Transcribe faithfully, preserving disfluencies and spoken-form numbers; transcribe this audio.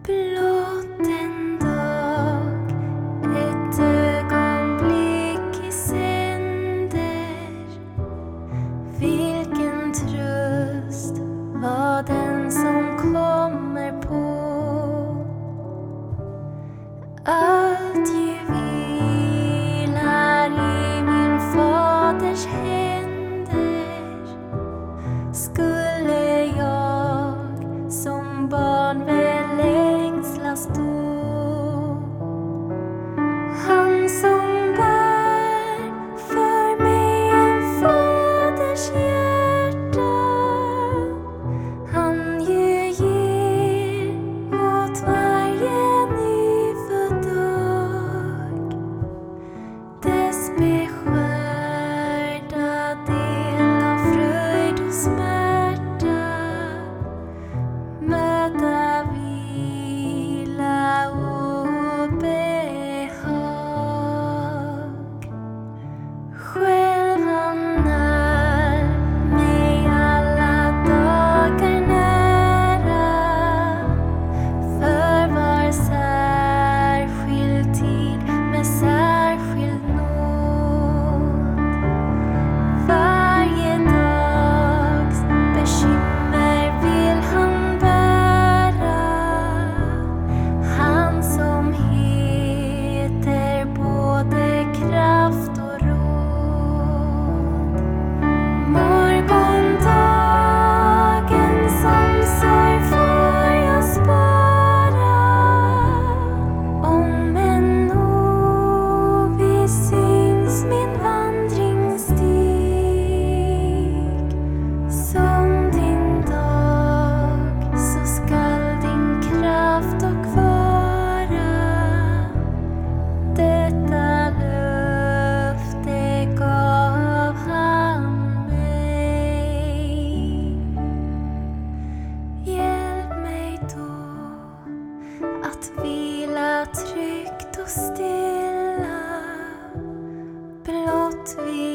Blott en dag, ett ögonblick i sänder. Vilken tröst var den som kommer på. Allt ju vilar i min faders händer. Skulle jag som barn väl ängslas då. Han som bär för mig en faders hjärta, han ju ger åt varje nyfödd dag dess beskärda del av fröjd och smärta. Möta vila och behag. Själv han är mig alla dagar nära, för var särskild tid med särskild nåd. Varje dags bekymmer vill han bära, han som heter både kraft och råd. Morgondagens omsorg får jag spara, om än oviss syns min vandringsstig. Som din dag så skall din kraft och vara. Detta löfte gav han mig. Hjälp mig då att vila tryggt och stilla, blott vid